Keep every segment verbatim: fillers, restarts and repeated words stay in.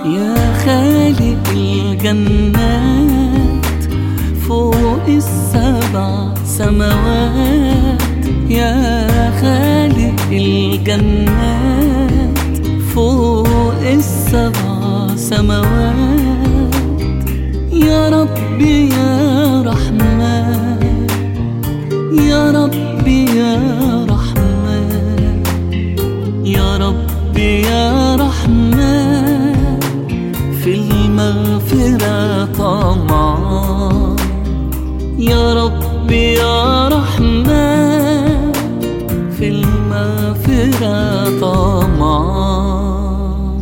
يا خالق الجنات فوق السبع سماوات، يا خالق الجنات فوق السبع سماوات. يا ربي يا رحمن، يا ربي يا رحمن، يا ربي يا رحمن، في المغفرة طمعان. يا ربي يا رحمن، في المغفرة طمعان.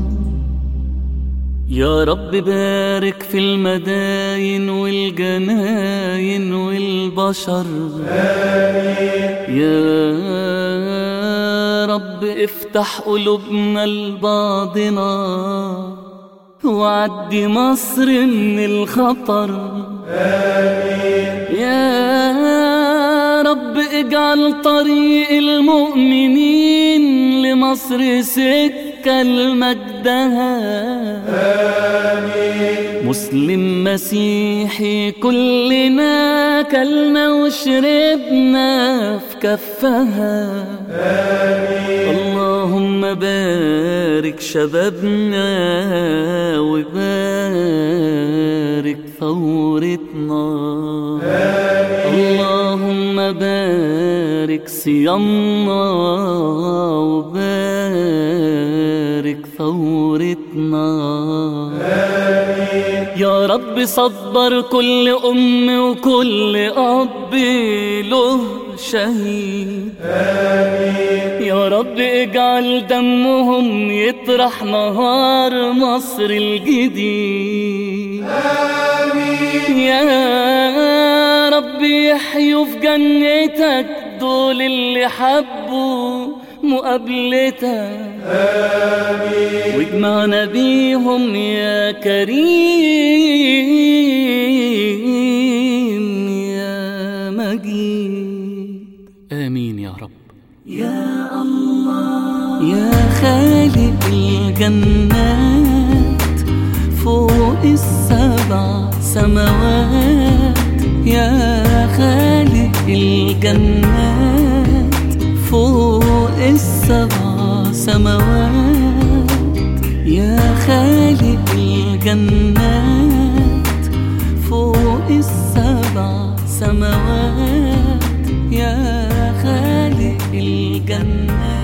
يا رب بارك في المداين والجناين والبشر، آمين. يا رب افتح قلوبنا الباطنة وعدي مصر من الخطر، آمين. يا رب اجعل طريق المؤمنين لمصر سكة لمجدها، آمين. مسلم مسيحي كلنا كلنا وشربنا في كفها، آمين. اللهم بارك شبابنا وبارك ثورتنا، آمين. اللهم بارك صيامنا وبارك ثورتنا، آمين. يا رب صبر كل أم وكل أب له شهيد، آمين. يا رب اجعل دمهم يطرح نهار مصر الجديد، آمين. يا رب يحيوا في جنتك دول اللي حبوا مقابلتك، آمين. واجمعنا بيهم يا كريم يا مجيد، آمين يا رب. يا الله يا خالق الجنات فوق السبع سماوات، يا خالق الجنات فوق السبع سماوات، يا خالق الجنات فوق السبع سماوات، يا خالق الجنات.